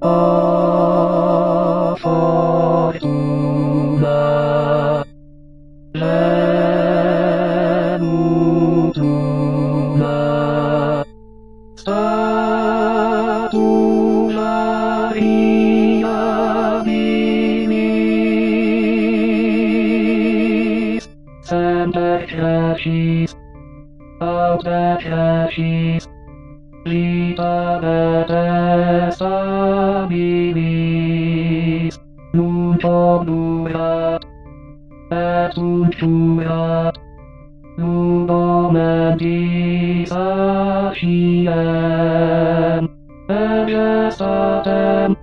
a fortuna, l'eutuna, statularia divinis, semper crescis, aut crescis, vita detestabilis, nunc obdurat, et unciurat, ludo mentis aciem, et gestatem,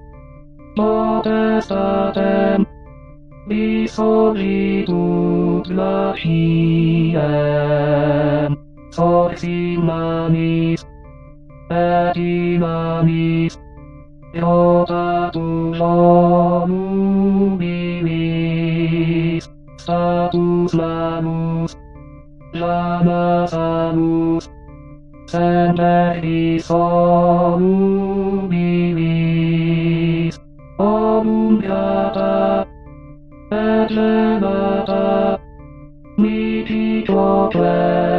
potestatem, dissolitud glaciem, sois immanis, et innamis, iotatus volubilis, status manus, llama sanus, semper dissolubilis, obumbiata, et levata, mititoque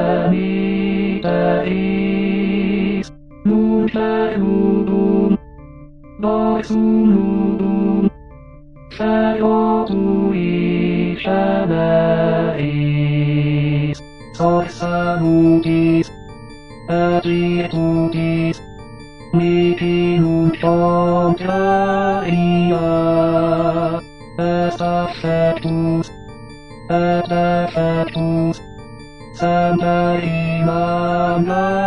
miteris, nunc ludum, doxum ludum, celio tui ceneris, sois salutis, et virtutis, mihi nunc contraria, est affectus, et defectus, semper imam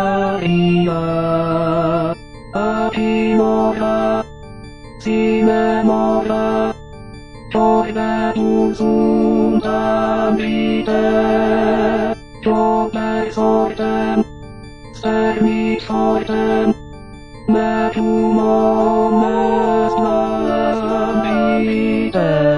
Maria, Apimora, sine mora, toidetum sunt ambite, tope sortem, stermit fortem, metum omnes ambite.